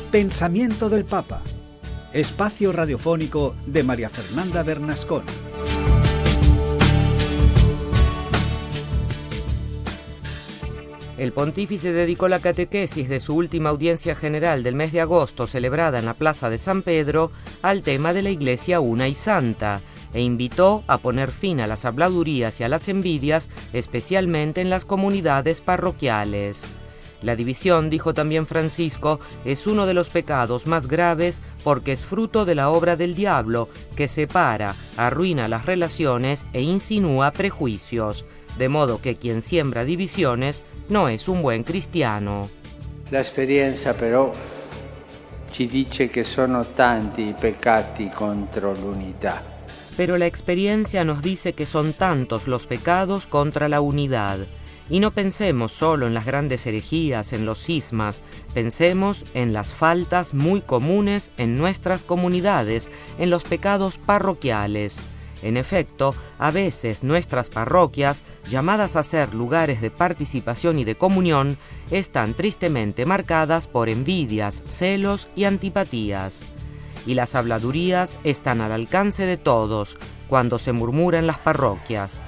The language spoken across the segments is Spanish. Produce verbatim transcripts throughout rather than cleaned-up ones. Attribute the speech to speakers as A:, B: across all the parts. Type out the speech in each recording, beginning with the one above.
A: Pensamiento del Papa. Espacio radiofónico de María Fernanda Bernascón.
B: El pontífice dedicó la catequesis de su última audiencia general del mes de agosto, celebrada en la Plaza de San Pedro, al tema de la Iglesia una y santa, e invitó a poner fin a las habladurías y a las envidias, especialmente en las comunidades parroquiales. La división, dijo también Francisco, es uno de los pecados más graves porque es fruto de la obra del diablo, que separa, arruina las relaciones e insinúa prejuicios, de modo que quien siembra divisiones no es un buen cristiano.
C: La esperienza però ci dice che sono tanti i peccati contro l'unità.
B: Pero la experiencia nos dice que son tantos los pecados contra la unidad. Y no pensemos solo en las grandes herejías, en los cismas, pensemos en las faltas muy comunes en nuestras comunidades, en los pecados parroquiales. En efecto, a veces nuestras parroquias, llamadas a ser lugares de participación y de comunión, están tristemente marcadas por envidias, celos y antipatías. Y las habladurías están al alcance de todos cuando se murmura en las parroquias.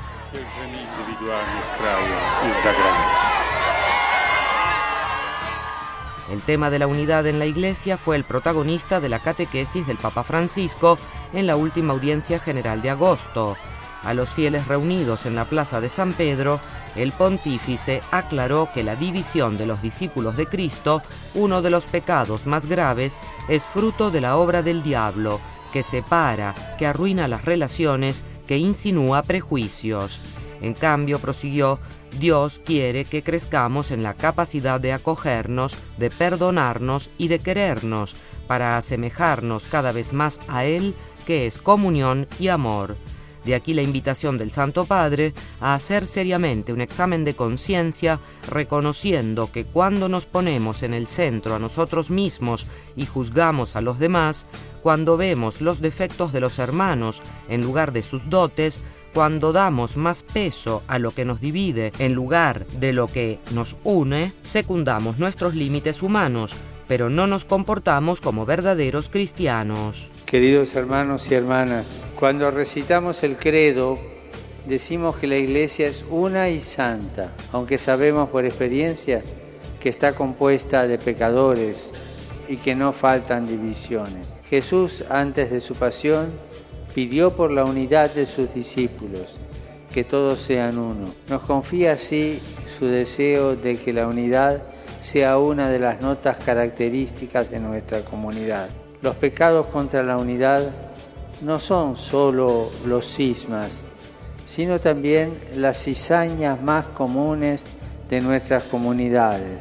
B: El tema de la unidad en la Iglesia fue el protagonista de la catequesis del Papa Francisco en la última audiencia general de agosto. A los fieles reunidos en la Plaza de San Pedro, el pontífice aclaró que la división de los discípulos de Cristo, uno de los pecados más graves, es fruto de la obra del diablo, que separa, que arruina las relaciones, que insinúa prejuicios. En cambio, prosiguió, Dios quiere que crezcamos en la capacidad de acogernos, de perdonarnos y de querernos, para asemejarnos cada vez más a Él, que es comunión y amor. De aquí la invitación del Santo Padre a hacer seriamente un examen de conciencia, reconociendo que cuando nos ponemos en el centro a nosotros mismos y juzgamos a los demás, cuando vemos los defectos de los hermanos en lugar de sus dotes, cuando damos más peso a lo que nos divide en lugar de lo que nos une, secundamos nuestros límites humanos, pero no nos comportamos como verdaderos cristianos.
C: Queridos hermanos y hermanas, cuando recitamos el credo, decimos que la Iglesia es una y santa, aunque sabemos por experiencia que está compuesta de pecadores y que no faltan divisiones. Jesús, antes de su pasión, pidió por la unidad de sus discípulos, que todos sean uno. Nos confía así su deseo de que la unidad sea una de las notas características de nuestra comunidad. Los pecados contra la unidad no son solo los cismas, sino también las cizañas más comunes de nuestras comunidades: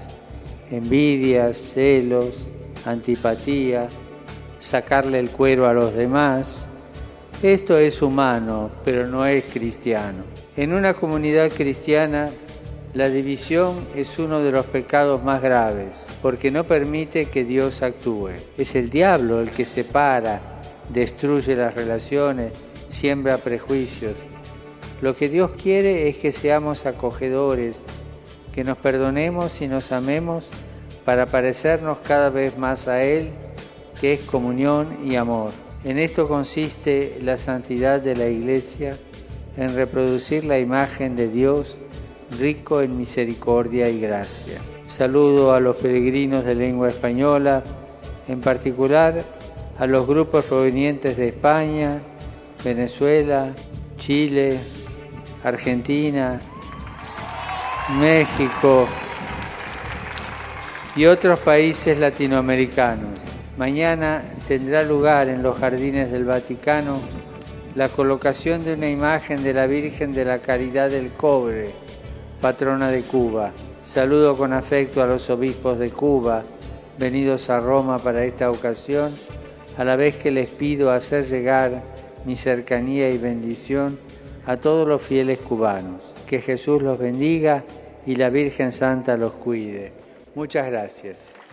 C: envidias, celos, antipatía, sacarle el cuero a los demás. Esto es humano, pero no es cristiano. En una comunidad cristiana, la división es uno de los pecados más graves, porque no permite que Dios actúe. Es el diablo el que separa, destruye las relaciones, siembra prejuicios. Lo que Dios quiere es que seamos acogedores, que nos perdonemos y nos amemos para parecernos cada vez más a Él, que es comunión y amor. En esto consiste la santidad de la Iglesia, en reproducir la imagen de Dios, rico en misericordia y gracia. Saludo a los peregrinos de lengua española, en particular a los grupos provenientes de España, Venezuela, Chile, Argentina, México y otros países latinoamericanos. Mañana tendrá lugar en los jardines del Vaticano la colocación de una imagen de la Virgen de la Caridad del Cobre, patrona de Cuba. Saludo con afecto a los obispos de Cuba, venidos a Roma para esta ocasión, a la vez que les pido hacer llegar mi cercanía y bendición a todos los fieles cubanos. Que Jesús los bendiga y la Virgen Santa los cuide. Muchas gracias.